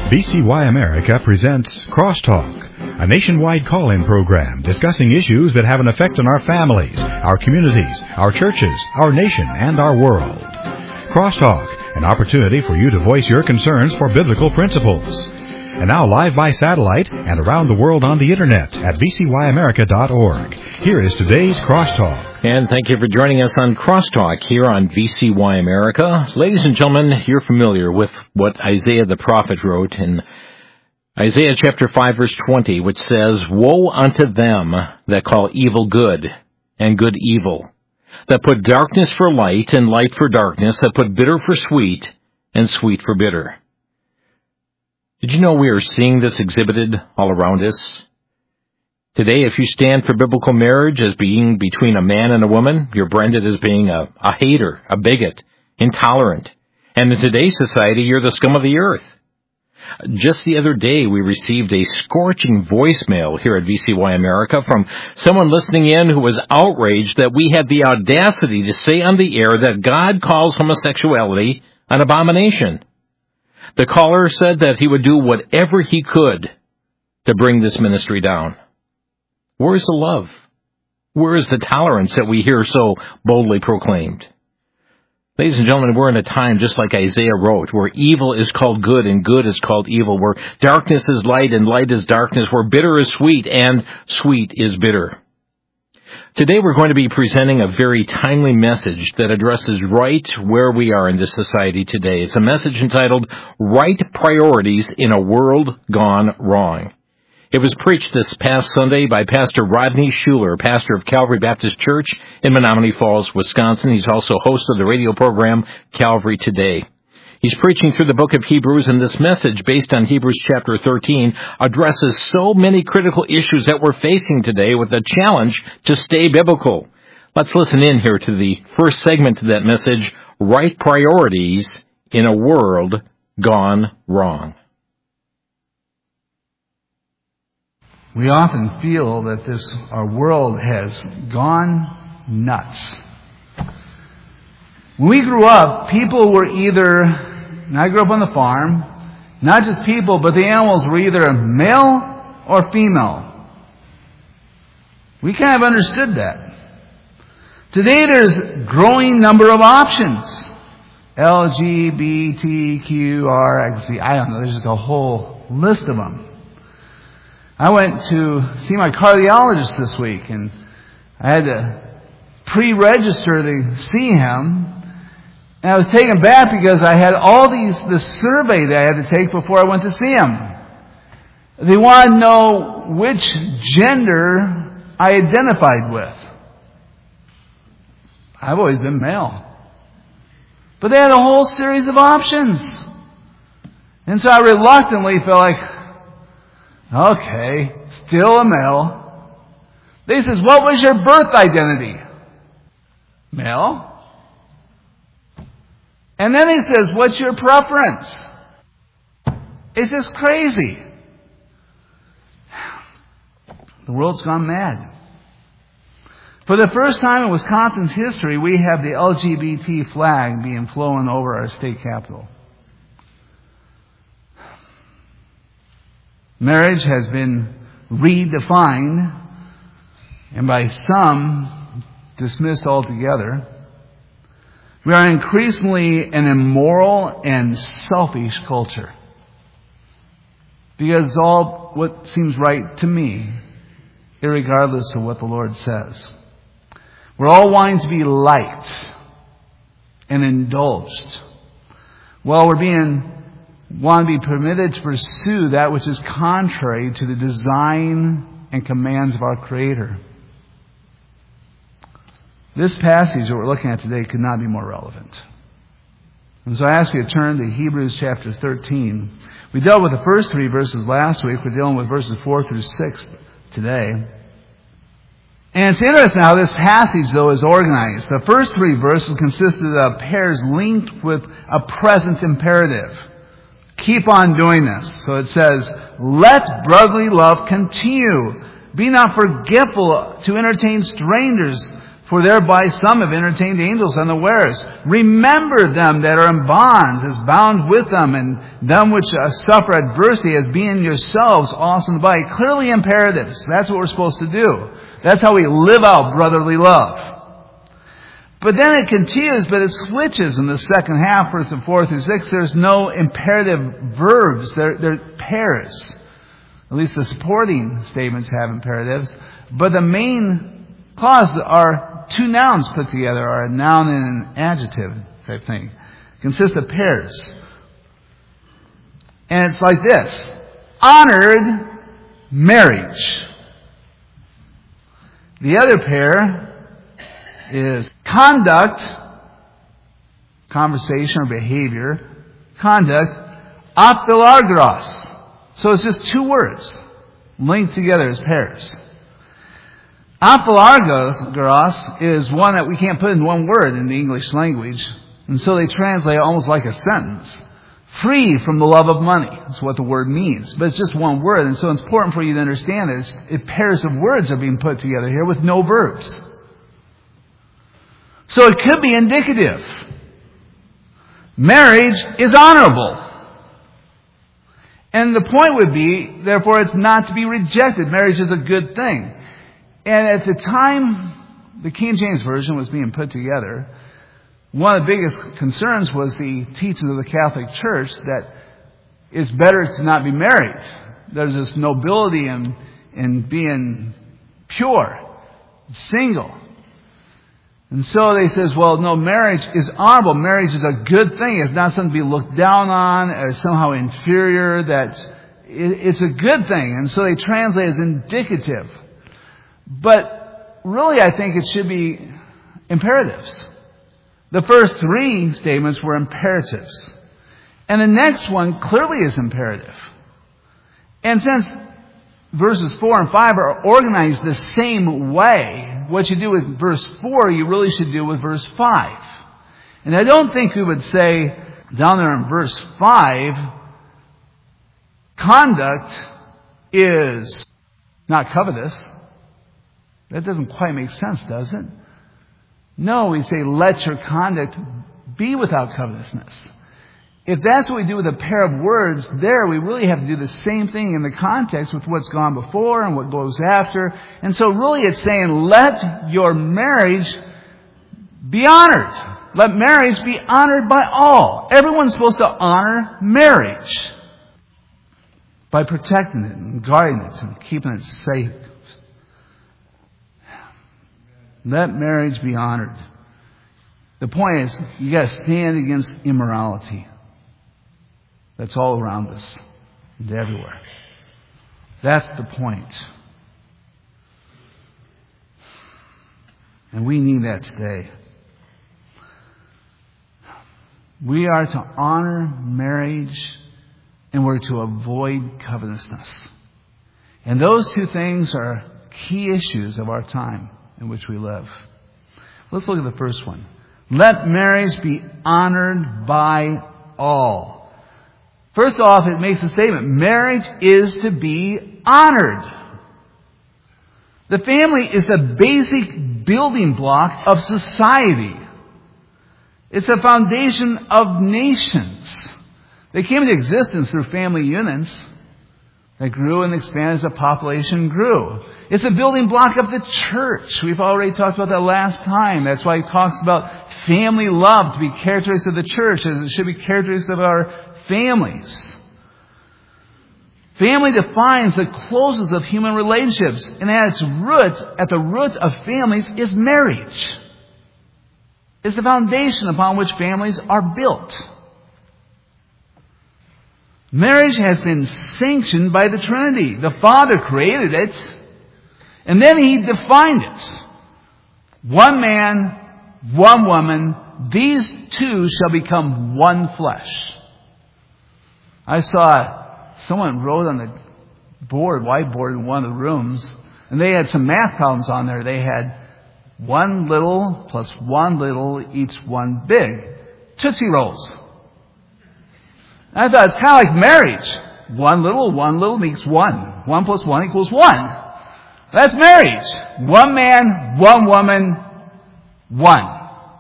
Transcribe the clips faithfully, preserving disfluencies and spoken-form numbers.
V C Y America presents Crosstalk, a nationwide call-in program discussing issues that have an effect on our families, our communities, our churches, our nation, and our world. Crosstalk, an opportunity for you to voice your concerns for biblical principles. And now live by satellite and around the world on the Internet at v c y america dot org. Here is today's Crosstalk. And thank you for joining us on Crosstalk here on V C Y America. Ladies and gentlemen, you're familiar with what Isaiah the prophet wrote in Isaiah chapter five, verse twenty, which says, "Woe unto them that call evil good, and good evil, that put darkness for light, and light for darkness, that put bitter for sweet, and sweet for bitter." Did you know we are seeing this exhibited all around us? Today, if you stand for biblical marriage as being between a man and a woman, you're branded as being a, a hater, a bigot, intolerant. And in today's society, you're the scum of the earth. Just the other day, we received a scorching voicemail here at V C Y America from someone listening in who was outraged that we had the audacity to say on the air that God calls homosexuality an abomination. The caller said that he would do whatever he could to bring this ministry down. Where is the love? Where is the tolerance that we hear so boldly proclaimed? Ladies and gentlemen, we're in a time just like Isaiah wrote, where evil is called good and good is called evil, where darkness is light and light is darkness, where bitter is sweet and sweet is bitter. Today we're going to be presenting a very timely message that addresses right where we are in this society today. It's a message entitled, Right Priorities in a World Gone Wrong. It was preached this past Sunday by Pastor Rodney Schuler, pastor of Calvary Baptist Church in Menomonee Falls, Wisconsin. He's also host of the radio program Calvary Today. He's preaching through the book of Hebrews, and this message, based on Hebrews chapter thirteen, addresses so many critical issues that we're facing today with the challenge to stay biblical. Let's listen in here to the first segment of that message, Right Priorities in a World Gone Wrong. We often feel that this our world has gone nuts. When we grew up, people were either, and I grew up on the farm, not just people, but the animals were either male or female. We kind of understood that. Today there's a growing number of options. L G B T Q R X Z, I don't know, there's just a whole list of them. I went to see my cardiologist this week, and I had to pre-register to see him. And I was taken back because I had all these, the survey that I had to take before I went to see him. They wanted to know which gender I identified with. I've always been male. But they had a whole series of options. And so I reluctantly felt like, okay, still a male. They says, what was your birth identity? Male. And then he says, what's your preference? It's just crazy. The world's gone mad. For the first time in Wisconsin's history, we have the L G B T flag being flown over our state capitol. Marriage has been redefined and by some dismissed altogether. We are increasingly an immoral and selfish culture. Because it's all what seems right to me, irregardless of what the Lord says. We're all wanting to be liked and indulged. Well, we're being want to be permitted to pursue that which is contrary to the design and commands of our Creator. This passage that we're looking at today could not be more relevant. And so I ask you to turn to Hebrews chapter thirteen. We dealt with the first three verses last week. We're dealing with verses four through six today. And it's interesting how this passage, though, is organized. The first three verses consisted of pairs linked with a present imperative. Keep on doing this. So it says, let brotherly love continue. Be not forgetful to entertain strangers, For thereby some have entertained angels unawares. Remember them that are in bonds, as bound with them, and them which uh, suffer adversity, as being yourselves also in the body. Clearly imperatives. That's what we're supposed to do. That's how we live out brotherly love. But then it continues, but it switches in the second half, verse four through six. There's no imperative verbs. They're, they're pairs. At least the supporting statements have imperatives. But the main clauses are two nouns put together, or a noun and an adjective type thing. It consists of pairs. And it's like this. Honored marriage. The other pair is conduct, conversation or behavior, conduct, aphilargos. So it's just two words linked together as pairs. Aphilargos is one that we can't put in one word in the English language, and so they translate it almost like a sentence. Free from the love of money. That's what the word means. But it's just one word, and so it's important for you to understand that it's, it pairs of words are being put together here with no verbs. So it could be indicative. Marriage is honorable. And the point would be, therefore, it's not to be rejected. Marriage is a good thing. And at the time the King James Version was being put together, one of the biggest concerns was the teaching of the Catholic Church that it's better to not be married. There's this nobility in, in being pure, single. And so they says, well, no, marriage is honorable. Marriage is a good thing. It's not something to be looked down on as somehow inferior. That's, it, it's a good thing. And so they translate as indicative. But really, I think it should be imperatives. The first three statements were imperatives. And the next one clearly is imperative. And since verses four and five are organized the same way, what you do with verse four, you really should do with verse five. And I don't think we would say down there in verse five, conduct is not covetous. That doesn't quite make sense, does it? No, we say, let your conduct be without covetousness. If that's what we do with a pair of words, there we really have to do the same thing in the context with what's gone before and what goes after. And so really it's saying, let your marriage be honored. Let marriage be honored by all. Everyone's supposed to honor marriage by protecting it and guarding it and keeping it safe. Let marriage be honored. The point is, you got to stand against immorality. That's all around us and everywhere. That's the point. And we need that today. We are to honor marriage and we're to avoid covetousness. And those two things are key issues of our time in which we live. Let's look at the first one. Let marriage be honored by all. First off, it makes a statement. Marriage is to be honored. The family is the basic building block of society. It's the foundation of nations. They came into existence through family units that grew and expanded as the population grew. It's a building block of the church. We've already talked about that last time. That's why he talks about family love to be characteristic of the church, as it should be characteristic of our families. Family defines the closest of human relationships, and at its root, at the root of families is marriage. It's the foundation upon which families are built. Marriage has been sanctioned by the Trinity. The Father created it, and then He defined it. One man, one woman, these two shall become one flesh. I saw someone wrote on the board, whiteboard in one of the rooms, and they had some math problems on there. They had one little plus one little, each one big. Tootsie Rolls. I thought it's kind of like marriage. One little, one little makes one. One plus one equals one. That's marriage. One man, one woman, one.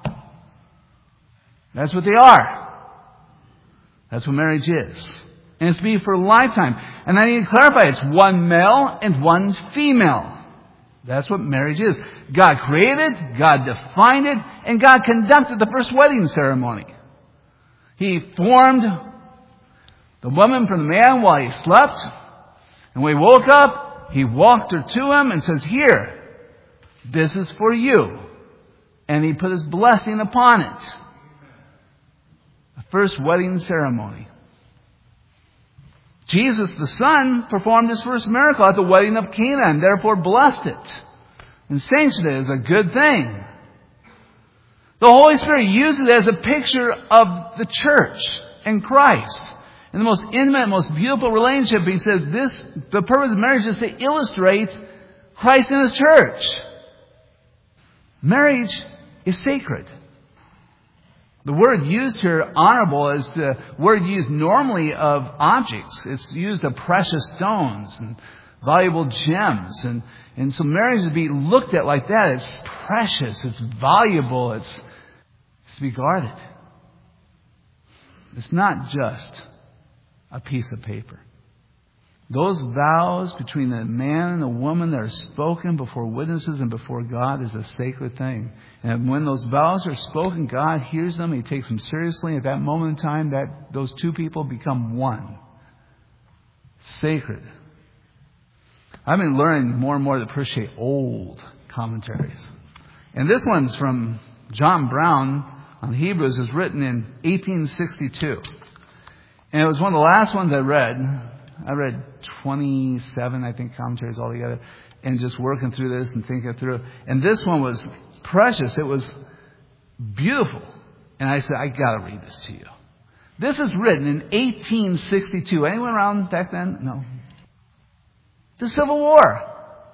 That's what they are. That's what marriage is. And it's to be for a lifetime. And I need to clarify, it's one male and one female. That's what marriage is. God created, God defined it, and God conducted the first wedding ceremony. He formed the woman from the man while he slept. And when he woke up, he walked her to him and says, here, this is for you. And he put his blessing upon it. The first wedding ceremony. Jesus, the Son, performed his first miracle at the wedding of Cana and therefore blessed it and sanctioned it as a good thing. The Holy Spirit uses it as a picture of the church and Christ. In the most intimate, most beautiful relationship, he says this, the purpose of marriage is to illustrate Christ and his church. Marriage is sacred. The word used here, honorable, is the word used normally of objects. It's used of precious stones and valuable gems. And, and so marriage is to be looked at like that. It's precious. It's valuable. It's, it's to be guarded. It's not just a piece of paper. Those vows between the man and the woman that are spoken before witnesses and before God is a sacred thing. And when those vows are spoken, God hears them. He takes them seriously. At that moment in time, that those two people become one. Sacred. I've been learning more and more to appreciate old commentaries. And this one's from John Brown on Hebrews. It was written in eighteen sixty-two. And it was one of the last ones I read. I read twenty-seven, I think, commentaries altogether, and just working through this and thinking through. And this one was precious. It was beautiful. And I said, I got to read this to you. This is written in eighteen sixty-two. Anyone around back then? No. The Civil War.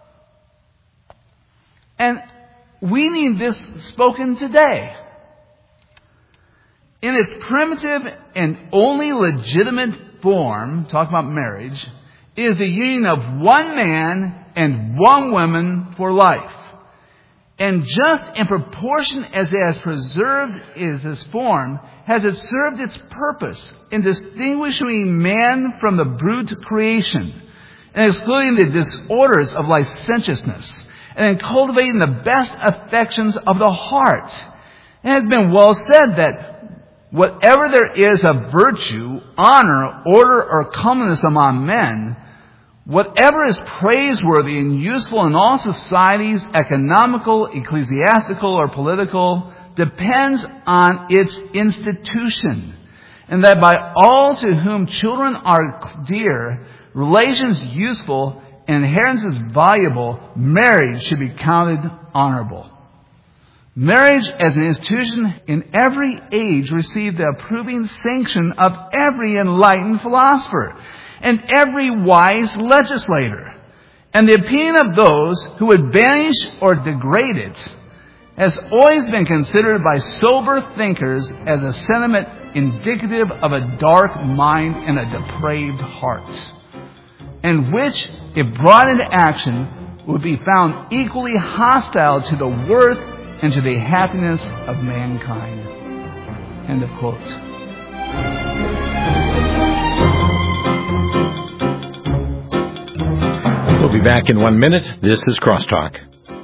And we need this spoken today. In its primitive and only legitimate form, talk about marriage, is the union of one man and one woman for life. And just in proportion as it has preserved its form, has it served its purpose in distinguishing man from the brute creation, and excluding the disorders of licentiousness, and in cultivating the best affections of the heart. It has been well said that whatever there is of virtue, honor, order, or comeliness among men, whatever is praiseworthy and useful in all societies, economical, ecclesiastical, or political, depends on its institution. And that by all to whom children are dear, relations useful, and inheritance valuable, marriage should be counted honorable. Marriage as an institution in every age received the approving sanction of every enlightened philosopher and every wise legislator. And the opinion of those who would banish or degrade it has always been considered by sober thinkers as a sentiment indicative of a dark mind and a depraved heart, and which, if brought into action, would be found equally hostile to the worth and to the happiness of mankind. End of quote. We'll be back in one minute. This is Crosstalk.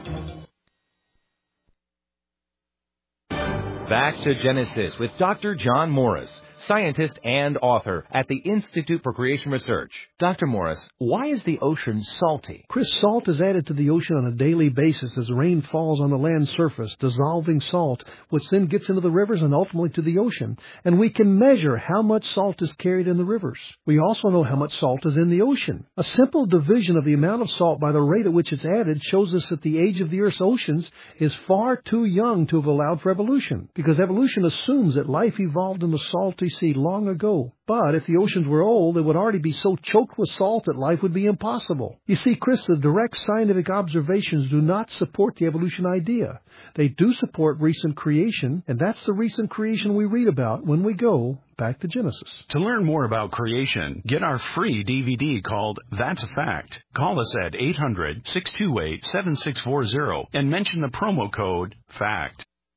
Back to Genesis with Doctor John Morris, scientist and author at the Institute for Creation Research. Doctor Morris, why is the ocean salty? Chris, salt is added to the ocean on a daily basis as rain falls on the land surface, dissolving salt, which then gets into the rivers and ultimately to the ocean. And we can measure how much salt is carried in the rivers. We also know how much salt is in the ocean. A simple division of the amount of salt by the rate at which it's added shows us that the age of the Earth's oceans is far too young to have allowed for evolution, because evolution assumes that life evolved in the salty sea long ago. But if the oceans were old, they would already be so choked with salt that life would be impossible. You see, Chris, the direct scientific observations do not support the evolution idea. They do support recent creation, and that's the recent creation we read about when we go back to Genesis. To learn more about creation, get our free D V D called That's a Fact. Call us at eight hundred, six two eight, seven six four zero and mention the promo code FACT.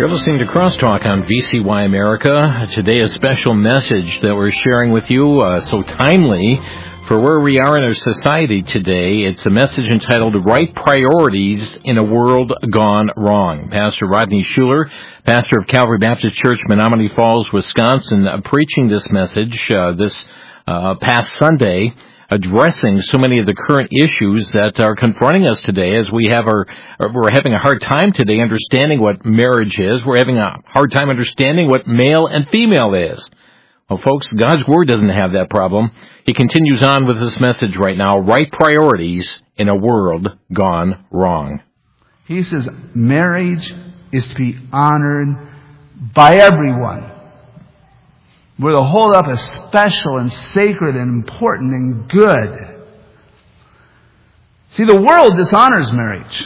You're listening to Crosstalk on V C Y America. Today, a special message that we're sharing with you, uh, so timely for where we are in our society today. It's a message entitled Right Priorities in a World Gone Wrong. Pastor Rodney Schuler, pastor of Calvary Baptist Church, Menomonee Falls, Wisconsin, uh, preaching this message uh, this uh, past Sunday, addressing so many of the current issues that are confronting us today as we have our, we're having a hard time today understanding what marriage is. We're having a hard time understanding what male and female is. Well, folks, God's Word doesn't have that problem. He continues on with this message right now, right priorities in a world gone wrong. He says marriage is to be honored by everyone. We're to hold up as special and sacred and important and good. See, the world dishonors marriage.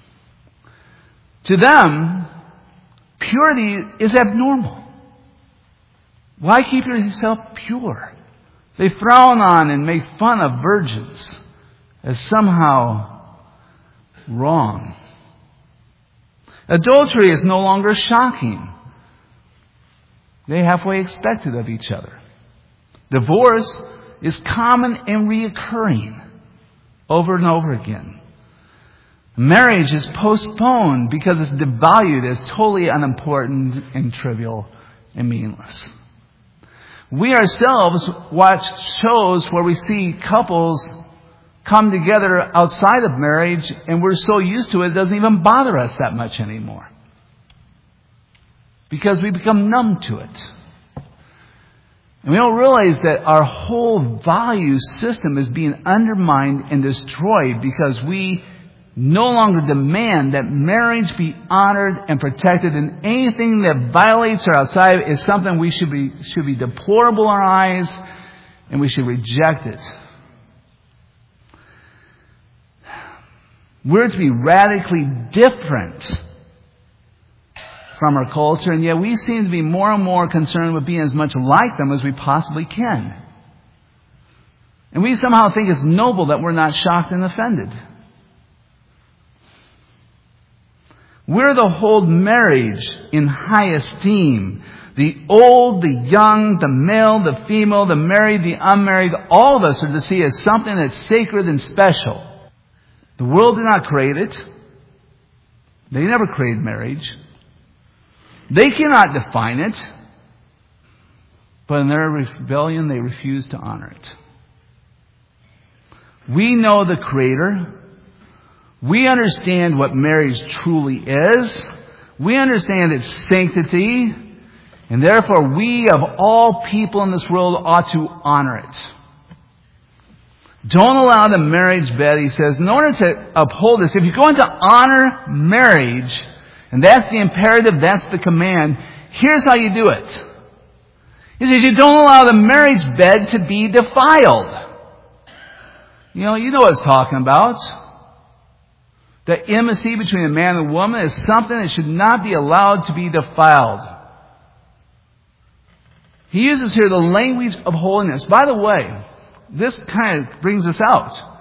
To them, purity is abnormal. Why keep yourself pure? They frown on and make fun of virgins as somehow wrong. Adultery is no longer shocking. They halfway expect it of each other. Divorce is common and reoccurring over and over again. Marriage is postponed because it's devalued as totally unimportant and trivial and meaningless. We ourselves watch shows where we see couples come together outside of marriage, and we're so used to it, it doesn't even bother us that much anymore. Because we become numb to it. And we don't realize that our whole value system is being undermined and destroyed because we no longer demand that marriage be honored and protected, and anything that violates or outside is something we should be should be deplorable in our eyes, and we should reject it. We're to be radically different from our culture, and yet we seem to be more and more concerned with being as much like them as we possibly can. And we somehow think it's noble that we're not shocked and offended. We're to hold marriage in high esteem. The old, the young, the male, the female, the married, the unmarried, all of us are to see it as something that's sacred and special. The world did not create it. They never created marriage. They cannot define it. But in their rebellion, they refuse to honor it. We know the Creator. We understand what marriage truly is. We understand its sanctity. And therefore, we of all people in this world ought to honor it. Don't allow the marriage bed, he says, in order to uphold this, if you're going to honor marriage, and that's the imperative, that's the command, here's how you do it. He says, you don't allow the marriage bed to be defiled. You know, you know what he's talking about. The intimacy between a man and a woman is something that should not be allowed to be defiled. He uses here the language of holiness. By the way, this kind of brings us out.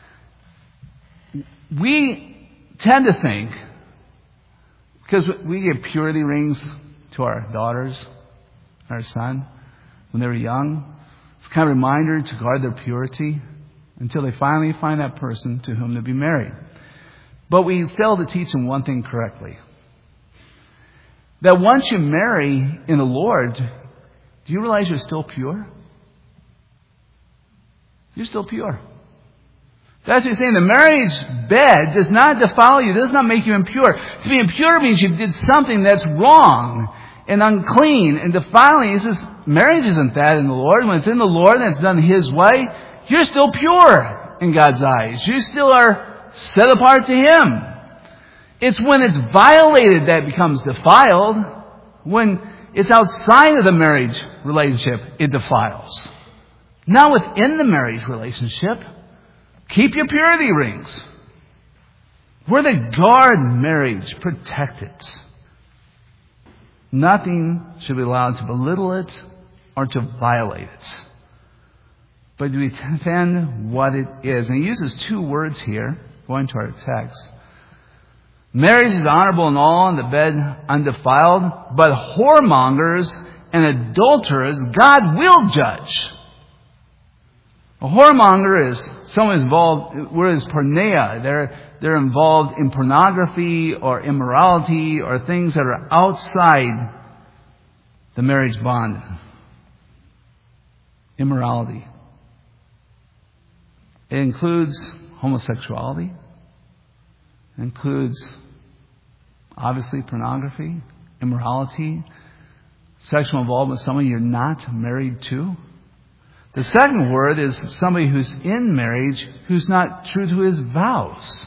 We tend to think, because we give purity rings to our daughters, our son, when they were young, it's kind of a reminder to guard their purity until they finally find that person to whom they'll be married. But we fail to teach them one thing correctly. That once you marry in the Lord, do you realize you're still pure? You're still pure. That's what he's saying. The marriage bed does not defile you. It does not make you impure. To be impure means you did something that's wrong and unclean and defiling. He says, marriage isn't that in the Lord. When it's in the Lord and it's done His way, you're still pure in God's eyes. You still are set apart to Him. It's when it's violated that it becomes defiled. When it's outside of the marriage relationship, it defiles. Not within the marriage relationship. Keep your purity rings. We're to guard marriage, protect it. Nothing should be allowed to belittle it or to violate it, but to defend what it is. And he uses two words here, going to our text. Marriage is honorable in all, and the bed undefiled, but whoremongers and adulterers God will judge. A whoremonger is someone who's involved, where is porneia? They're, they're involved in pornography or immorality or things that are outside the marriage bond. Immorality. It includes homosexuality. It includes, obviously, pornography, immorality, sexual involvement with someone you're not married to. The second word is somebody who's in marriage who's not true to his vows.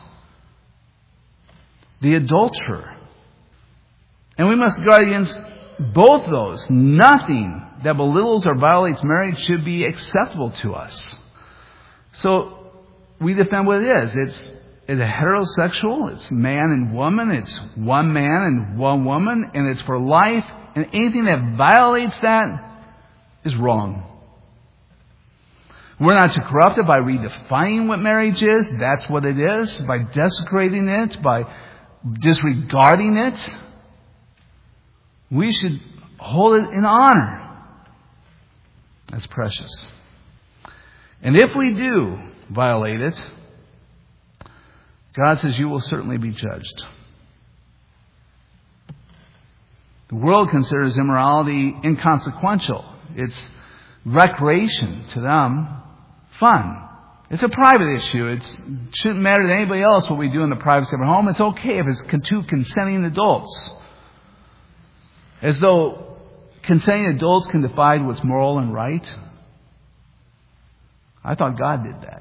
The adulterer. And we must guard against both those. Nothing that belittles or violates marriage should be acceptable to us. So we defend what it is. It's, it's heterosexual. It's man and woman. It's one man and one woman. And it's for life. And anything that violates that is wrong. We're not to corrupt it by redefining what marriage is. That's what it is. By desecrating it. By disregarding it. We should hold it in honor. That's precious. And if we do violate it, God says you will certainly be judged. The world considers immorality inconsequential. It's recreation to them. Fun. It's a private issue. It's, it shouldn't matter to anybody else what we do in the privacy of our home. It's okay if it's two consenting adults. As though consenting adults can decide what's moral and right. I thought God did that.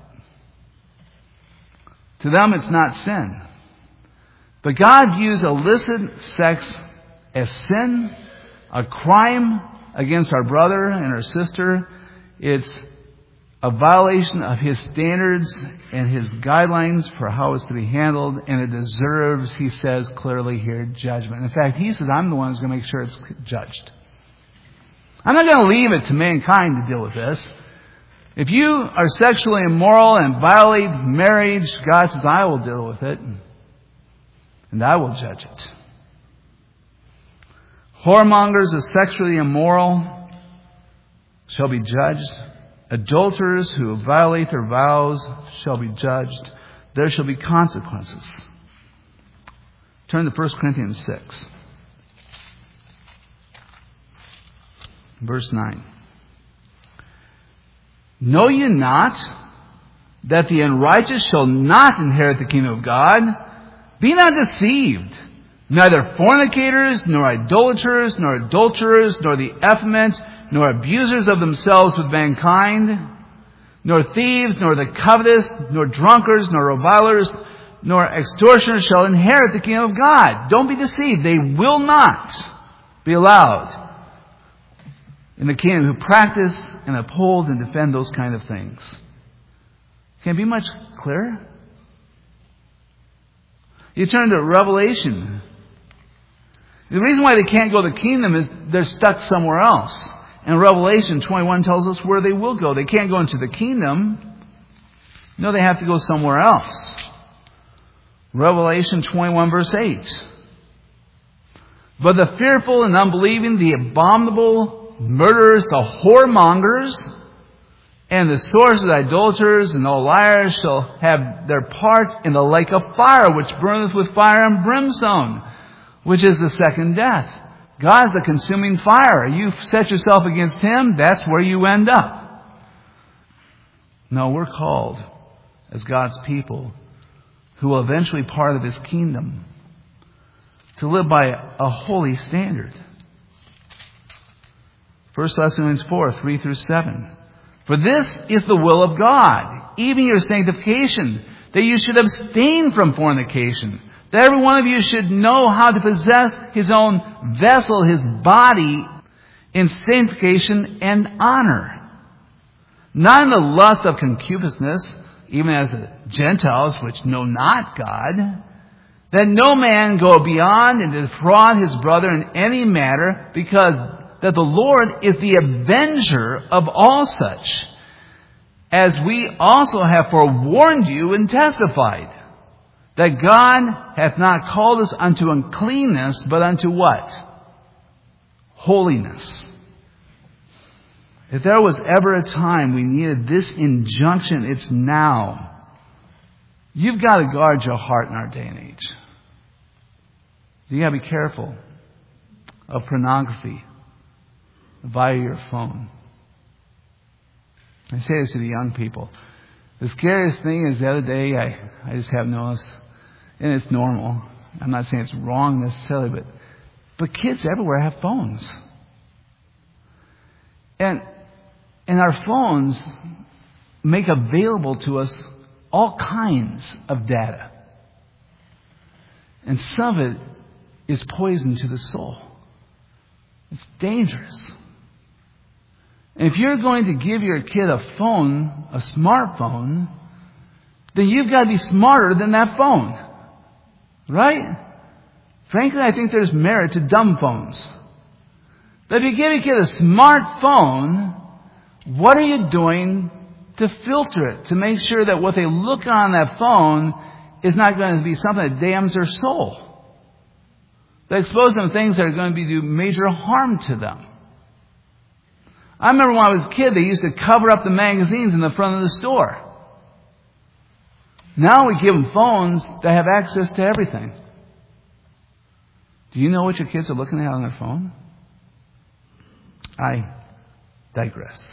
To them, it's not sin. But God views illicit sex as sin, a crime against our brother and our sister. It's a violation of His standards and His guidelines for how it's to be handled, and it deserves, He says clearly here, judgment. In fact, He says, I'm the one who's going to make sure it's judged. I'm not going to leave it to mankind to deal with this. If you are sexually immoral and violate marriage, God says, I will deal with it, and I will judge it. Whoremongers are sexually immoral shall be judged. Adulterers who violate their vows shall be judged. There shall be consequences. Turn to First Corinthians six. Verse nine. Know ye not that the unrighteous shall not inherit the kingdom of God? Be not deceived. Neither fornicators, nor idolaters, nor adulterers, nor the effeminate, nor abusers of themselves with mankind, nor thieves, nor the covetous, nor drunkards, nor revilers, nor extortioners shall inherit the kingdom of God. Don't be deceived. They will not be allowed in the kingdom who practice and uphold and defend those kind of things. Can it be much clearer? You turn to Revelation. The reason why they can't go to the kingdom is they're stuck somewhere else. And Revelation twenty-one tells us where they will go. They can't go into the kingdom. No, they have to go somewhere else. Revelation twenty-one verse eight. But the fearful and unbelieving, the abominable, murderers, the whoremongers, and the sorcerers, idolaters, and all liars shall have their part in the lake of fire, which burneth with fire and brimstone, which is the second death. God is the consuming fire. You set yourself against Him, that's where you end up. No, we're called as God's people who will eventually be part of His kingdom to live by a holy standard. First Thessalonians four, three through seven. For this is the will of God, even your sanctification, that you should abstain from fornication, that every one of you should know how to possess his own vessel, his body, in sanctification and honor, not in the lust of concupiscence, even as the Gentiles which know not God, that no man go beyond and defraud his brother in any matter, because that the Lord is the avenger of all such, as we also have forewarned you and testified. that God hath not called us unto uncleanness, but unto what? Holiness. If there was ever a time we needed this injunction, it's now. You've got to guard your heart in our day and age. You've got to be careful of pornography via your phone. I say this to the young people. The scariest thing is the other day, I, I just have noticed, and it's normal. I'm not saying it's wrong necessarily, but, but kids everywhere have phones. And, and our phones make available to us all kinds of data. And some of it is poison to the soul. It's dangerous. And if you're going to give your kid a phone, a smartphone, then you've got to be smarter than that phone. Right? Frankly, I think there's merit to dumb phones. But if you give your kid a smartphone, what are you doing to filter it? To make sure that what they look on that phone is not going to be something that damns their soul. That exposes them to things that are going to be do major harm to them. I remember when I was a kid, they used to cover up the magazines in the front of the store. Now we give them phones that have access to everything. Do you know what your kids are looking at on their phone? I digress.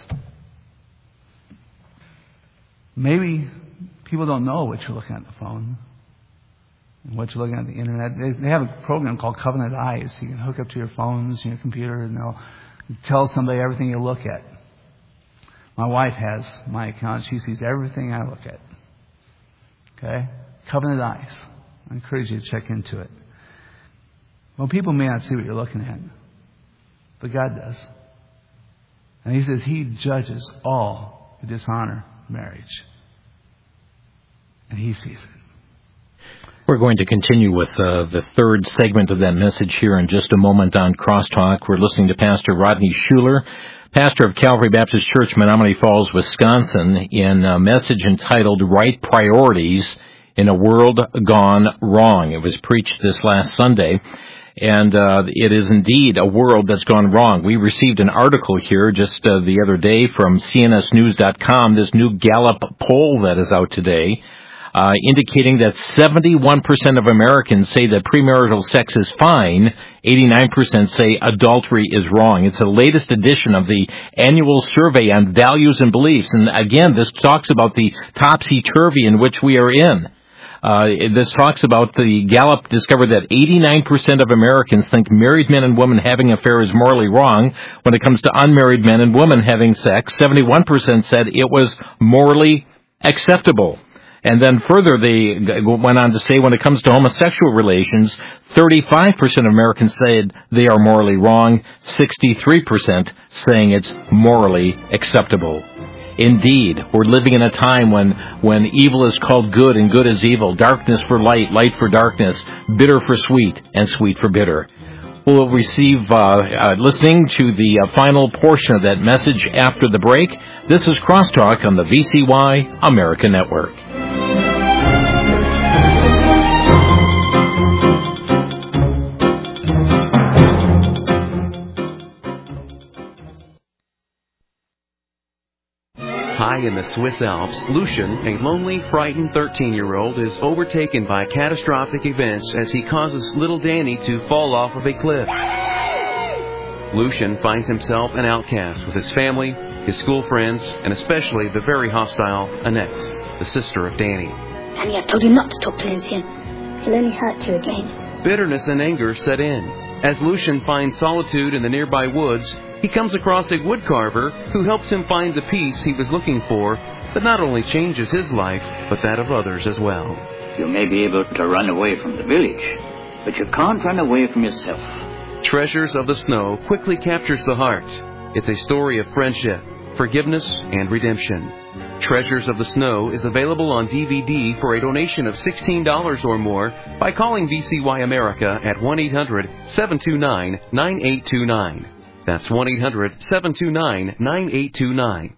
Maybe people don't know what you're looking at on the phone and what you're looking at on the internet. They have a program called Covenant Eyes. You can hook up to your phones and your computer and they'll tell somebody everything you look at. My wife has my account. She sees everything I look at. Okay? Covenant Eyes. I encourage you to check into it. Well, people may not see what you're looking at, but God does. And He says He judges all who dishonor marriage. And He sees it. We're going to continue with uh, the third segment of that message here in just a moment on Crosstalk. We're listening to Pastor Rodney Schuler, pastor of Calvary Baptist Church, Menominee Falls, Wisconsin, in a message entitled Right Priorities in a World Gone Wrong. It was preached this last Sunday, and uh, it is indeed a world that's gone wrong. We received an article here just uh, the other day from C N S news dot com, this new Gallup poll that is out today, Uh, indicating that seventy-one percent of Americans say that premarital sex is fine, eighty-nine percent say adultery is wrong. It's the latest edition of the annual survey on values and beliefs. And again, this talks about the topsy-turvy in which we are in. Uh, this talks about the Gallup discovered that eighty-nine percent of Americans think married men and women having an affair is morally wrong. When it comes to unmarried men and women having sex, seventy-one percent said it was morally acceptable. And then further, they went on to say when it comes to homosexual relations, thirty-five percent of Americans said they are morally wrong, sixty-three percent saying it's morally acceptable. Indeed, we're living in a time when, when evil is called good and good is evil, darkness for light, light for darkness, bitter for sweet, and sweet for bitter. We'll receive, uh, uh, listening to the uh, final portion of that message after the break. This is Crosstalk on the V C Y America Network. High in the Swiss Alps, Lucian, a lonely, frightened thirteen-year-old, is overtaken by catastrophic events as he causes little Danny to fall off of a cliff. Lucian finds himself an outcast with his family, his school friends, and especially the very hostile Annette, the sister of Danny. Danny, I told you not to talk to Lucian. He'll only hurt you again. Bitterness and anger set in. As Lucian finds solitude in the nearby woods, he comes across a woodcarver who helps him find the peace he was looking for that not only changes his life, but that of others as well. You may be able to run away from the village, but you can't run away from yourself. Treasures of the Snow quickly captures the heart. It's a story of friendship, forgiveness, and redemption. Treasures of the Snow is available on D V D for a donation of sixteen dollars or more by calling V C Y America at one eight hundred seven two nine nine eight two nine. That's one eight hundred seven two nine nine eight two nine.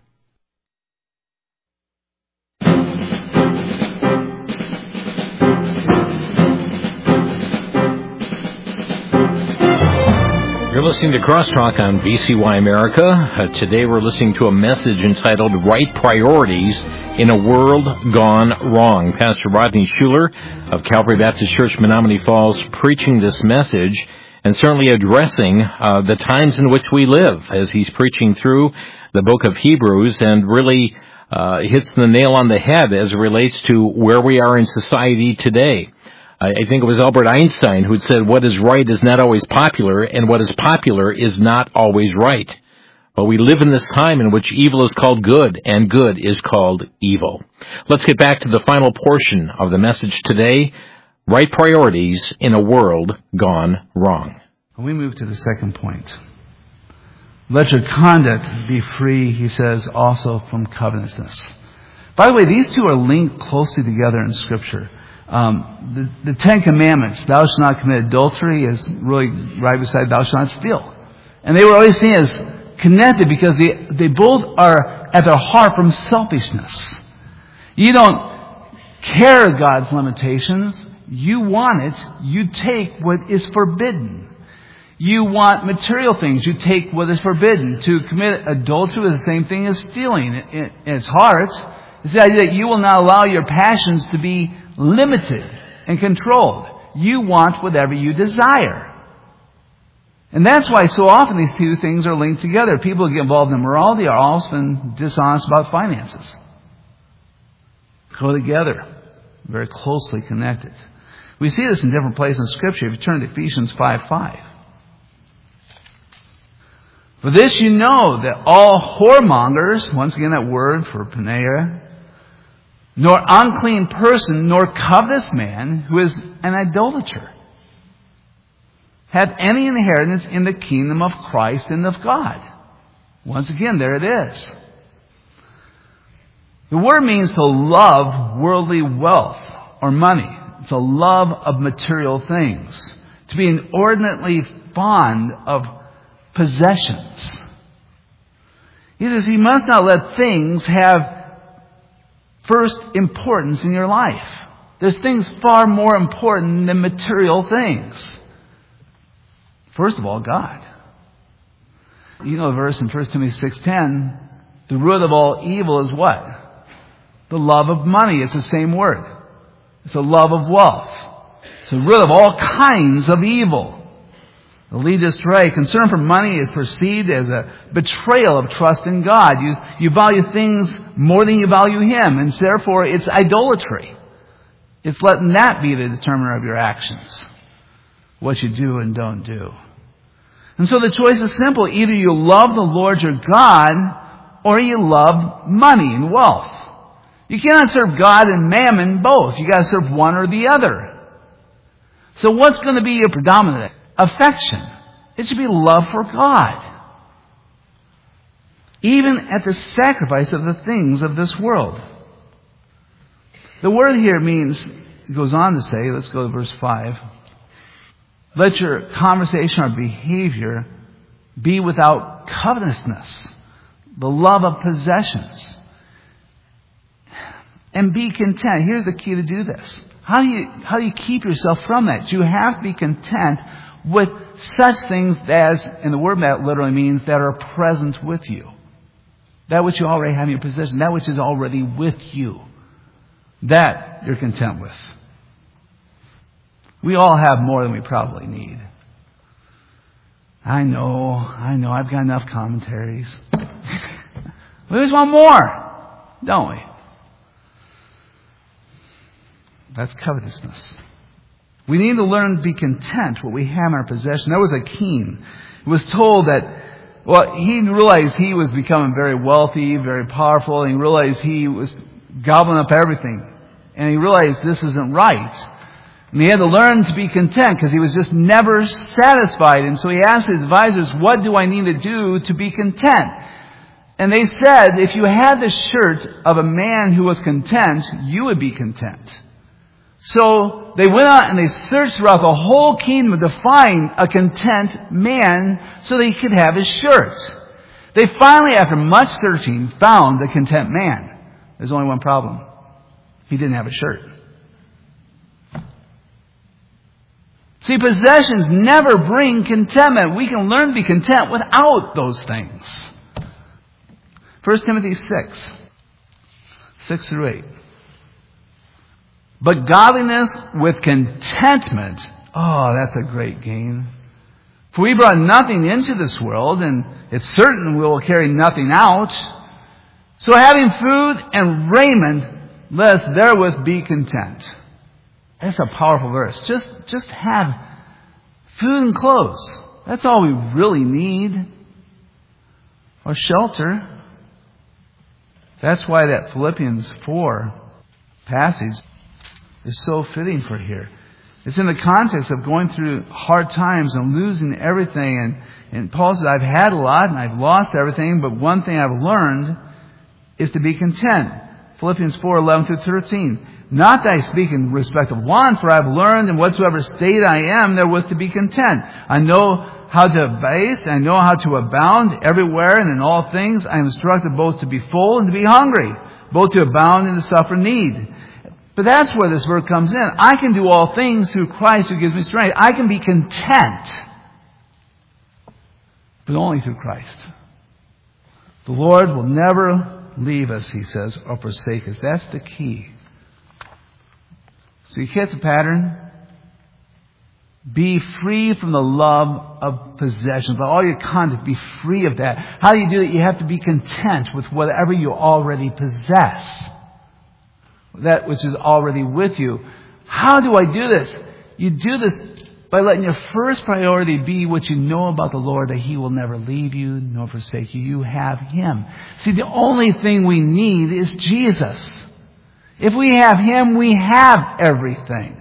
listening to Crosstalk on V C Y America. Uh, today we're listening to a message entitled Right Priorities in a World Gone Wrong. Pastor Rodney Schuler of Calvary Baptist Church, Menominee Falls, preaching this message and certainly addressing uh, the times in which we live as he's preaching through the book of Hebrews and really uh, hits the nail on the head as it relates to where we are in society today. I think it was Albert Einstein who said what is right is not always popular, and what is popular is not always right. But we live in this time in which evil is called good, and good is called evil. Let's get back to the final portion of the message today, right priorities in a world gone wrong. We move to the second point. Let your conduct be free, he says, also from covetousness. By the way, these two are linked closely together in Scripture. Um, the, the Ten Commandments, thou shalt not commit adultery, is really right beside thou shalt not steal. And they were always seen as connected because they, they both are at their heart from selfishness. You don't care God's limitations. You want it. You take what is forbidden. You want material things. You take what is forbidden. To commit adultery is the same thing as stealing. In, in its heart, it's the idea that you will not allow your passions to be limited and controlled. You want whatever you desire. And that's why so often these two things are linked together. People who get involved in morality are often dishonest about finances. Go together. Very closely connected. We see this in different places in Scripture. If you turn to Ephesians five five. For this you know that all whoremongers, once again that word for paneia, nor unclean person, nor covetous man, who is an idolater, have any inheritance in the kingdom of Christ and of God. Once again, there it is. The word means to love worldly wealth or money. It's a love of material things. To be inordinately fond of possessions. He says you must not let things have first importance in your life. There's things far more important than material things. First of all, God. You know the verse in First Timothy six ten, the root of all evil is what? The love of money. It's the same word. It's the love of wealth. It's the root of all kinds of evil. The lead astray. Concern for money is perceived as a betrayal of trust in God. You, you value things more than you value Him, and therefore it's idolatry. It's letting that be the determiner of your actions. What you do and don't do. And so the choice is simple. Either you love the Lord your God, or you love money and wealth. You cannot serve God and mammon both. You got to serve one or the other. So what's going to be your predominant affection? It should be love for God. Even at the sacrifice of the things of this world. The word here means, it goes on to say, let's go to verse five. Let your conversation or behavior be without covetousness, the love of possessions. And be content. Here's the key to do this. How do you, how do you keep yourself from that? You have to be content with such things as, and the word that literally means, that are present with you. That which you already have in your possession. That which is already with you. That you're content with. We all have more than we probably need. I know, I know, I've got enough commentaries. We always want more, don't we? That's covetousness. We need to learn to be content what we have in our possession. There was a king who was told that, well, he realized he was becoming very wealthy, very powerful, and he realized he was gobbling up everything. And he realized this isn't right. And he had to learn to be content because he was just never satisfied. And so he asked his advisors, what do I need to do to be content? And they said, if you had the shirt of a man who was content, you would be content. So they went out and they searched throughout the whole kingdom to find a content man so that he could have his shirt. They finally, after much searching, found a content man. There's only one problem. He didn't have a shirt. See, possessions never bring contentment. We can learn to be content without those things. First Timothy six, six through eight. But godliness with contentment, oh, that's a great gain. For we brought nothing into this world, and it's certain we will carry nothing out. So having food and raiment, let us therewith be content. That's a powerful verse. Just, just have food and clothes. That's all we really need. Or shelter. That's why that Philippians four passage is so fitting for here. It's in the context of going through hard times and losing everything. And, and Paul says, I've had a lot and I've lost everything, but one thing I've learned is to be content. Philippians four, eleven through thirteen. Not that I speak in respect of want, for I have learned in whatsoever state I am therewith to be content. I know how to abase, and I know how to abound everywhere and in all things. I am instructed both to be full and to be hungry, both to abound and to suffer need. But that's where this verse comes in. I can do all things through Christ who gives me strength. I can be content, but only through Christ. The Lord will never leave us, he says, or forsake us. That's the key. So you get the pattern? Be free from the love of possessions. By all your conduct, be free of that. How do you do it? You have to be content with whatever you already possess. That which is already with you. How do I do this? You do this by letting your first priority be what you know about the Lord, that He will never leave you nor forsake you. You have Him. See, the only thing we need is Jesus. If we have Him, we have everything.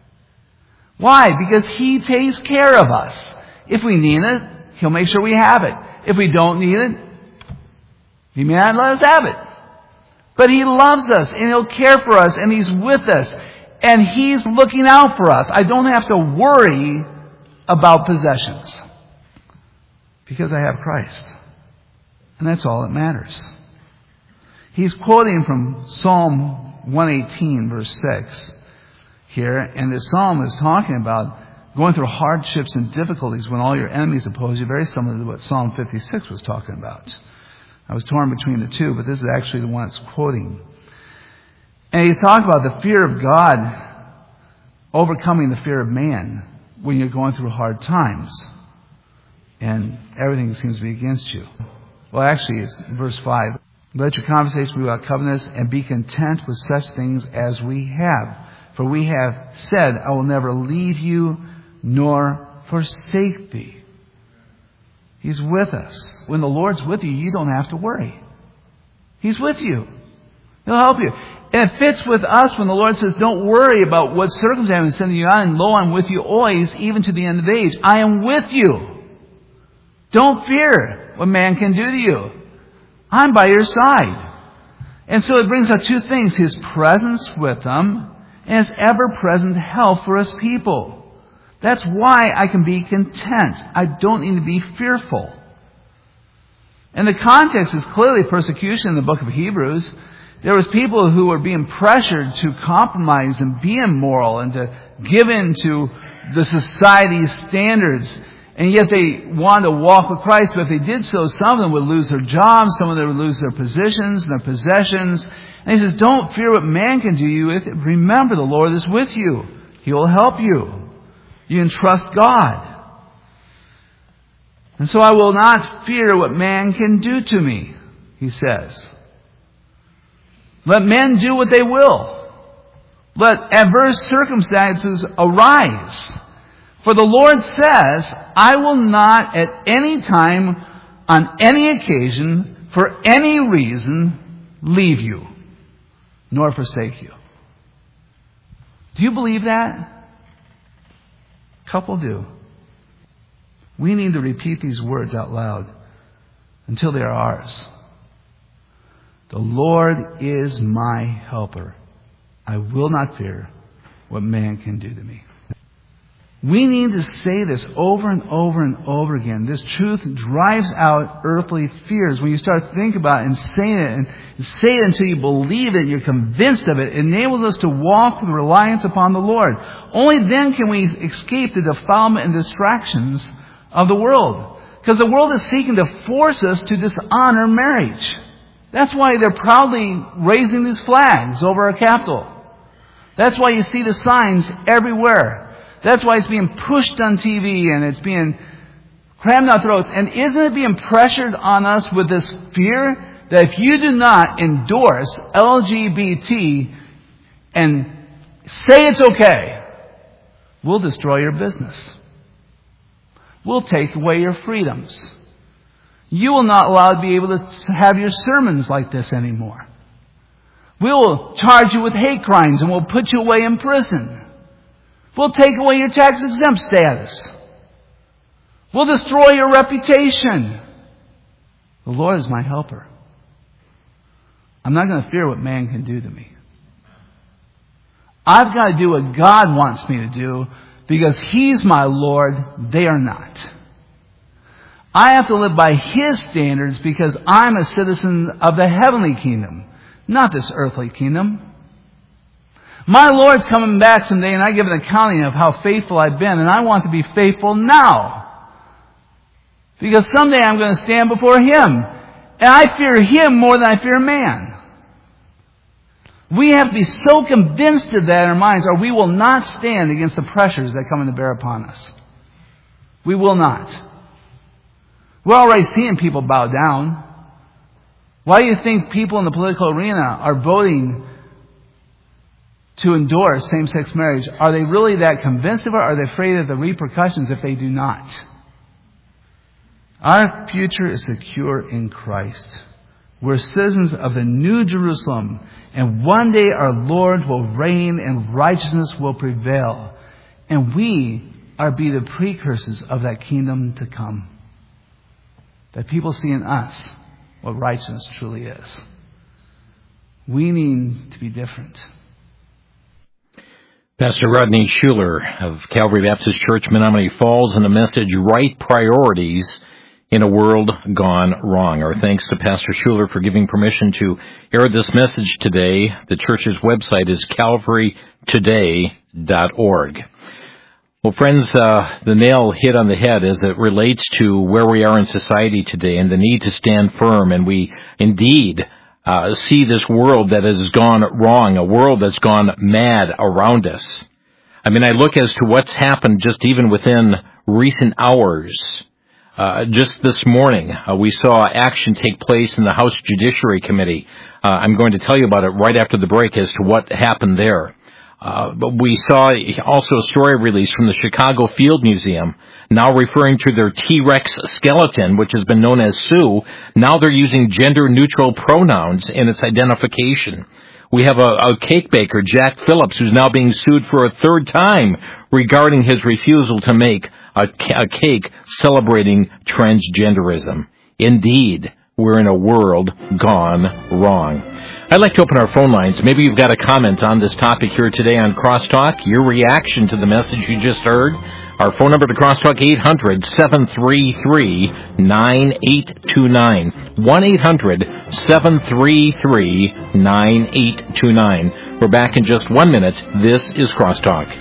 Why? Because He takes care of us. If we need it, He'll make sure we have it. If we don't need it, He may not let us have it. But He loves us, and He'll care for us, and He's with us, and He's looking out for us. I don't have to worry about possessions because I have Christ. And that's all that matters. He's quoting from Psalm one eighteen, verse six here, and the psalm is talking about going through hardships and difficulties when all your enemies oppose you, very similar to what Psalm fifty-six was talking about. I was torn between the two, but this is actually the one it's quoting. And he's talking about the fear of God overcoming the fear of man when you're going through hard times and everything seems to be against you. Well, actually, it's verse five. Let your conversation be without covetousness, and be content with such things as we have. For we have said, I will never leave you nor forsake thee. He's with us. When the Lord's with you, you don't have to worry. He's with you. He'll help you. And it fits with us when the Lord says, don't worry about what circumstance I'm sending you on, and lo, I'm with you always, even to the end of the age. I am with you. Don't fear what man can do to you. I'm by your side. And so it brings out two things. His presence with them and His ever-present help for His people. That's why I can be content. I don't need to be fearful. And the context is clearly persecution in the book of Hebrews. There was people who were being pressured to compromise and be immoral and to give in to the society's standards. And yet they wanted to walk with Christ, but if they did so, some of them would lose their jobs, some of them would lose their positions and their possessions. And he says, don't fear what man can do you with. Remember, the Lord is with you. He will help you. You can trust God. And so I will not fear what man can do to me, he says. Let men do what they will. Let adverse circumstances arise. For the Lord says, I will not at any time, on any occasion, for any reason, leave you, nor forsake you. Do you believe that? A couple do. We need to repeat these words out loud until they are ours. The Lord is my helper. I will not fear what man can do to me. We need to say this over and over and over again. This truth drives out earthly fears. When you start thinking about it and saying it, and say it until you believe it, you're convinced of it, it enables us to walk with reliance upon the Lord. Only then can we escape the defilement and distractions of the world. Because the world is seeking to force us to dishonor marriage. That's why they're proudly raising these flags over our capital. That's why you see the signs everywhere. That's why it's being pushed on T V and it's being crammed down throats. And isn't it being pressured on us with this fear that if you do not endorse L G B T and say it's okay, we'll destroy your business. We'll take away your freedoms. You will not allow to be able to have your sermons like this anymore. We'll charge you with hate crimes and we'll put you away in prison. We'll take away your tax-exempt status. We'll destroy your reputation. The Lord is my helper. I'm not going to fear what man can do to me. I've got to do what God wants me to do because He's my Lord. They are not. I have to live by His standards because I'm a citizen of the heavenly kingdom, not this earthly kingdom. My Lord's coming back someday and I give an accounting of how faithful I've been, and I want to be faithful now. Because someday I'm going to stand before Him. And I fear Him more than I fear man. We have to be so convinced of that in our minds, or we will not stand against the pressures that come to bear upon us. We will not. We're already seeing people bow down. Why do you think people in the political arena are voting to endorse same-sex marriage? Are they really that convinced of it, or are they afraid of the repercussions if they do not? Our future is secure in Christ. We're citizens of the New Jerusalem, and one day our Lord will reign and righteousness will prevail. And we are be the precursors of that kingdom to come. That people see in us what righteousness truly is. We need to be different. Pastor Rodney Schuler of Calvary Baptist Church, Menominee Falls, and the message, Right Priorities in a World Gone Wrong. Our thanks to Pastor Schuler for giving permission to air this message today. The church's website is calvary today dot org. Well, friends, uh, the nail hit on the head as it relates to where we are in society today and the need to stand firm. And we indeed uh, see this world that has gone wrong, a world that's gone mad around us. I mean, I look as to what's happened just even within recent hours. Uh, just this morning, uh, we saw action take place in the House Judiciary Committee. Uh, I'm going to tell you about it right after the break as to what happened there. Uh, but we saw also a story released from the Chicago Field Museum, now referring to their T-Rex skeleton, which has been known as Sue. Now they're using gender-neutral pronouns in its identification. We have a, a cake baker, Jack Phillips, who's now being sued for a third time regarding his refusal to make a, a cake celebrating transgenderism. Indeed, we're in a world gone wrong. I'd like to open our phone lines. Maybe you've got a comment on this topic here today on Crosstalk, your reaction to the message you just heard. Our phone number to Crosstalk, eight hundred, seven three three, nine eight two nine. one eight hundred, seven three three, nine eight two nine. We're back in just one minute. This is Crosstalk.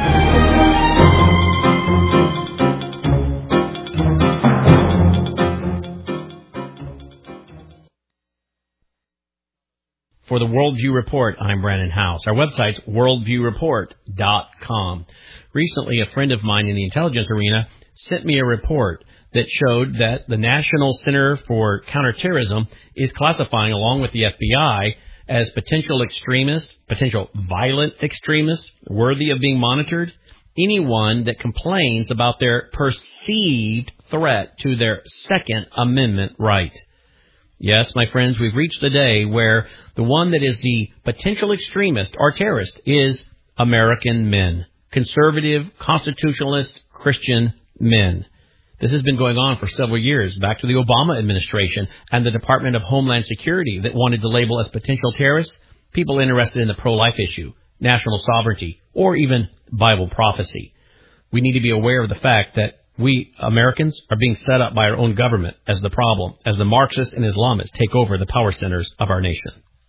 For the Worldview Report, I'm Brandon House. Our website's worldview report dot com. Recently, a friend of mine in the intelligence arena sent me a report that showed that the National Center for Counterterrorism is classifying, along with the F B I, as potential extremists, potential violent extremists, worthy of being monitored, anyone that complains about their perceived threat to their Second Amendment right. Yes, my friends, we've reached the day where the one that is the potential extremist or terrorist is American men, conservative, constitutionalist, Christian men. This has been going on for several years, back to the Obama administration and the Department of Homeland Security that wanted to label as potential terrorists people interested in the pro-life issue, national sovereignty, or even Bible prophecy. we need to be aware of the fact that we Americans are being set up by our own government as the problem, as the Marxists and Islamists take over the power centers of our nation.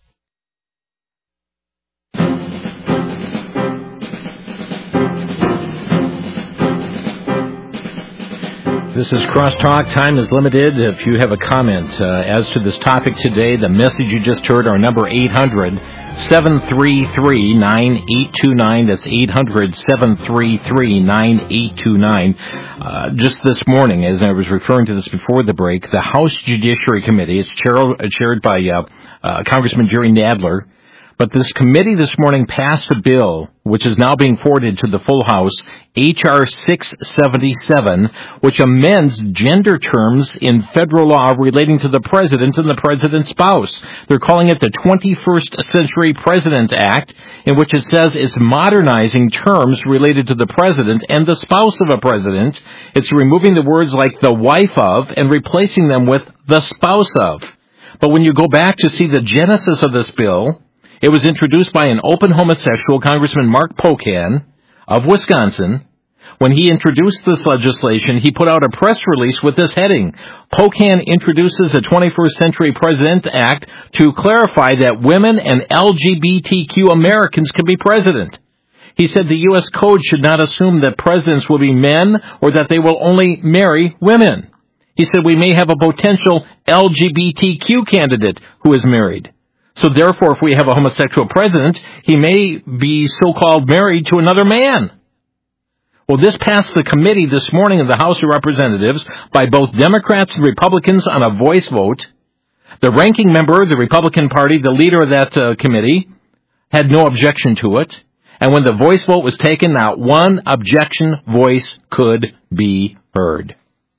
This is Crosstalk. Time is limited. If you have a comment uh, as to this topic today, the message you just heard, our number eight hundred, seven three three, nine eight two nine. That's eight hundred, seven three three, nine eight two nine. Uh, just this morning, as I was referring to this before the break, the House Judiciary Committee, it's chaired, chaired by uh, uh, Congressman Jerry Nadler, but this committee this morning passed a bill, which is now being forwarded to the full House, H R six seventy-seven, which amends gender terms in federal law relating to the president and the president's spouse. They're calling it the twenty-first Century President Act, in which it says it's modernizing terms related to the president and the spouse of a president. It's removing the words like the wife of and replacing them with the spouse of. But when you go back to see the genesis of this bill, it was introduced by an open homosexual, Congressman Mark Pocan of Wisconsin. When he introduced this legislation, he put out a press release with this heading: Pocan introduces the twenty-first Century President Act to clarify that women and L G B T Q Americans can be president. He said the U S Code should not assume that presidents will be men or that they will only marry women. He said we may have a potential L G B T Q candidate who is married. So therefore, if we have a homosexual president, he may be so-called married to another man. Well, this passed the committee this morning in the House of Representatives by both Democrats and Republicans on a voice vote. The ranking member, the Republican Party, the leader of that uh, committee, had no objection to it. And when the voice vote was taken, not one objection voice could be heard.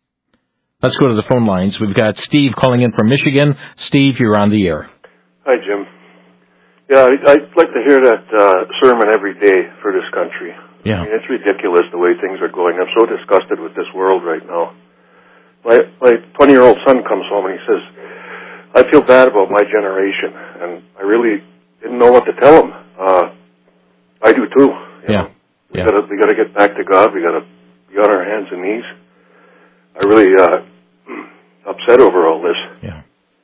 Let's go to the phone lines. We've got Steve calling in from Michigan. Steve, you're on the air. Hi, Jim. Yeah, I'd like to hear that uh, sermon every day for this country. Yeah. I mean, it's ridiculous the way things are going. I'm so disgusted with this world right now. My my twenty-year-old son comes home and he says, I feel bad about my generation, and I really didn't know what to tell him. Uh, I do too. You yeah. know? We yeah. gotta we gotta get back to God. We gotta be on our hands and knees. I really uh, upset over all this. Yeah.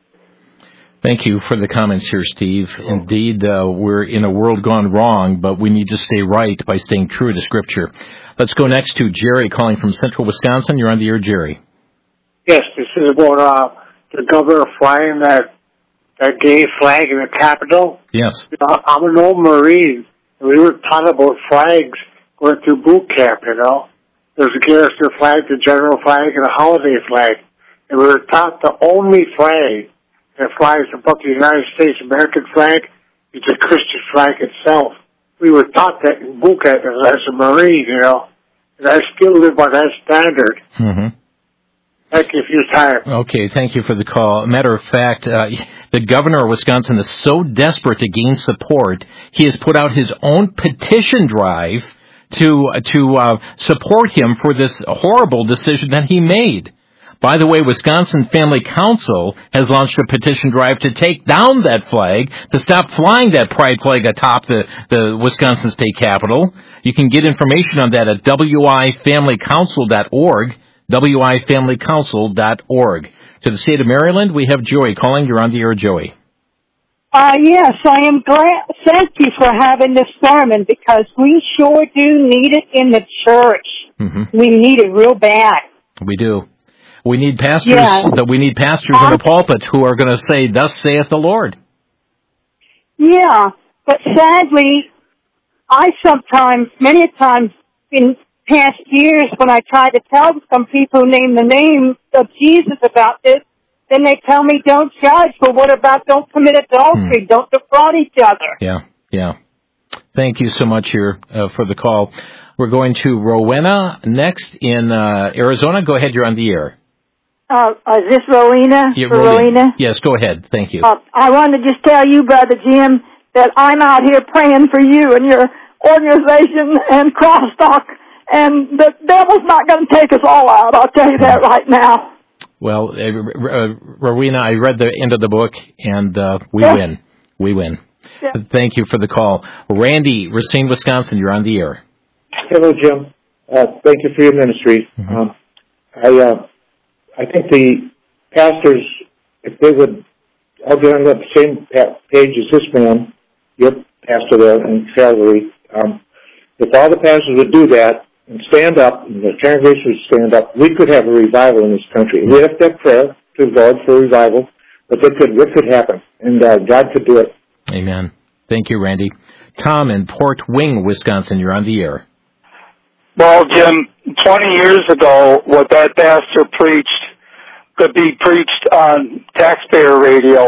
Thank you for the comments here, Steve. Indeed, uh, we're in a world gone wrong, but we need to stay right by staying true to Scripture. Let's go next to Jerry calling from Central Wisconsin. You're on the air, Jerry. Yes, this is about uh, the governor flying that, that gay flag in the Capitol. Yes. You know, I'm an old Marine, and we were taught about flags going through boot camp, you know. There's a Garrison flag, the general flag, and a holiday flag. And we were taught the only flag that flies above the United States American flag is the Christian flag itself. We were taught that in boot camp as a Marine, you know, and I still live by that standard. Mm-hmm. Thank you for your time. Okay, thank you for the call. Matter of fact, uh, the governor of Wisconsin is so desperate to gain support, he has put out his own petition drive to uh, to uh, support him for this horrible decision that he made. By the way, Wisconsin Family Council has launched a petition drive to take down that flag, to stop flying that pride flag atop the, the Wisconsin State Capitol. You can get information on that at w i family council dot org, w i family council dot org. To the state of Maryland, we have Joey calling. You're on the air, Joey. Uh, yes, I am glad. Thank you for having this sermon, because we sure do need it in the church. Mm-hmm. We need it real bad. We do. We need pastors. Yeah. That we need pastors um, in the pulpit who are going to say, "Thus saith the Lord." Yeah, but sadly, I sometimes, many times in past years, when I try to tell some people who name the name of Jesus about this, then they tell me, "Don't judge." But what about don't commit adultery? Hmm. Don't defraud each other. Yeah, yeah. Thank you so much here uh, for the call. We're going to Rowena next in uh, Arizona. Go ahead. You're on the air. Uh, is this Rowena? Yeah, for Rowena? Yes, go ahead. Thank you. Uh, I wanted to just tell you, Brother Jim, that I'm out here praying for you and your organization and Crosstalk, and the devil's not going to take us all out. I'll tell you that right now. Well, uh, uh, Rowena, I read the end of the book, and uh, we yeah. win. We win. Yeah. Thank you for the call. Randy, Racine, Wisconsin, you're on the air. Hello, Jim. Uh, thank you for your ministry. Mm-hmm. Um, I uh, I think the pastors, if they would all get on the same page as this man, your pastor there in Calvary, um, if all the pastors would do that and stand up, and the congregation would stand up, we could have a revival in this country. We have to have prayer to God for revival, but it could, it could happen, and uh, God could do it. Amen. Thank you, Randy. Tom in Port Wing, Wisconsin, you're on the air. Well, Jim, twenty years ago, what that pastor preached could be preached on taxpayer radio.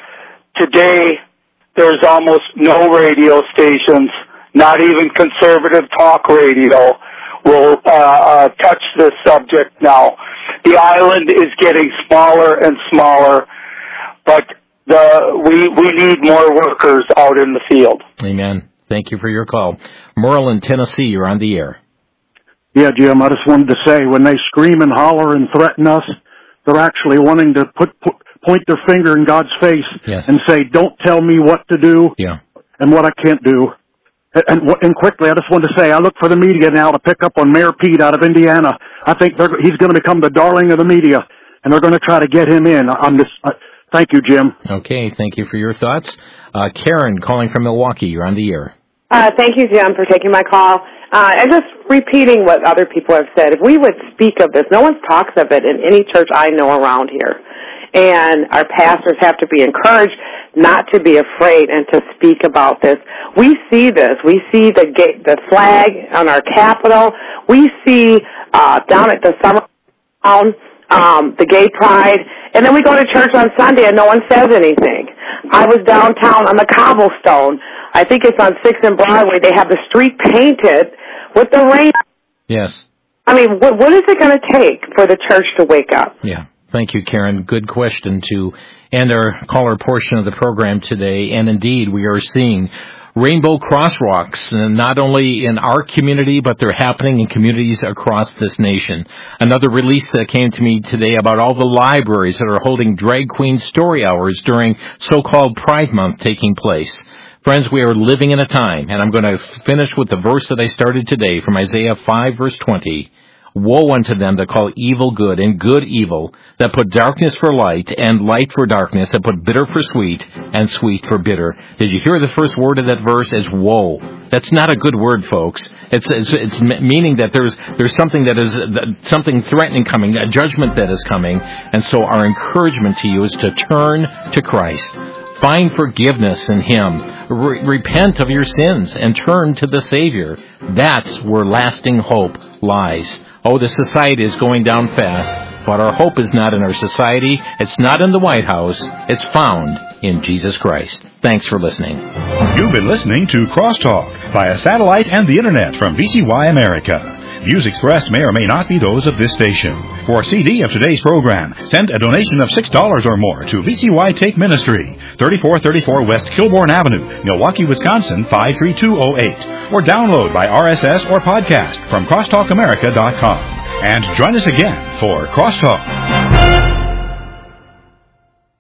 Today, there's almost no radio stations, not even conservative talk radio will uh, uh, touch this subject now. The island is getting smaller and smaller, but the we we need more workers out in the field. Amen. Thank you for your call. Merle in Tennessee, you're on the air. Yeah, Jim, I just wanted to say, when they scream and holler and threaten us, they're actually wanting to put, put point their finger in God's face yes. and say, don't tell me what to do yeah. and what I can't do. And, and quickly, I just wanted to say, I look for the media now to pick up on Mayor Pete out of Indiana. I think they're, he's going to become the darling of the media, and they're going to try to get him in. I'm just, uh, thank you, Jim. Okay, thank you for your thoughts. Uh, Karen, calling from Milwaukee, you're on the air. Uh, thank you, Jim, for taking my call. Uh, and just repeating what other people have said, if we would speak of this, no one talks of it in any church I know around here. And our pastors have to be encouraged not to be afraid and to speak about this. We see this. We see the ga- the flag on our Capitol. We see uh, down at the summer town, um, the gay pride. And then we go to church on Sunday and no one says anything. I was downtown on the cobblestone. I think it's on sixth and Broadway. They have the street painted with the rain. Yes. I mean, what, what is it going to take for the church to wake up? Yeah. Thank you, Karen. Good question to end our caller portion of the program today. And indeed, we are seeing rainbow crosswalks, not only in our community, but they're happening in communities across this nation. Another release that came to me today about all the libraries that are holding drag queen story hours during so-called Pride Month taking place. Friends, we are living in a time, and I'm going to finish with the verse that I started today from Isaiah five, verse twenty. Woe unto them that call evil good and good evil, that put darkness for light and light for darkness, that put bitter for sweet and sweet for bitter. Did you hear the first word of that verse? Is woe. That's not a good word, folks. It's, it's, it's meaning that there's there's something that is something threatening coming, a judgment that is coming. And so our encouragement to you is to turn to Christ. Find forgiveness in Him. Re- repent of your sins and turn to the Savior. That's where lasting hope lies. Oh, the society is going down fast, but our hope is not in our society. It's not in the White House. It's found in Jesus Christ. Thanks for listening. You've been listening to Crosstalk via satellite and the Internet from V C Y America. Views expressed may or may not be those of this station. For a C D of today's program, send a donation of six dollars or more to V C Y Take Ministry, thirty-four thirty-four West Kilbourne Avenue, Milwaukee, Wisconsin, five three two oh eight. Or download by R S S or podcast from crosstalk america dot com. And join us again for Crosstalk.